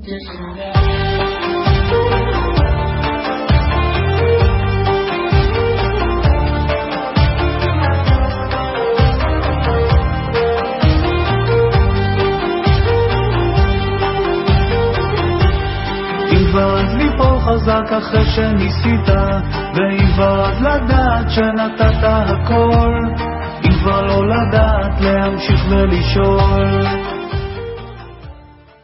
כבר אז ליפול חזק אחרי שניסית, ואם כבר אז לדעת שנתת הכל, אם כבר לא לדעת להמשיך ולשאול.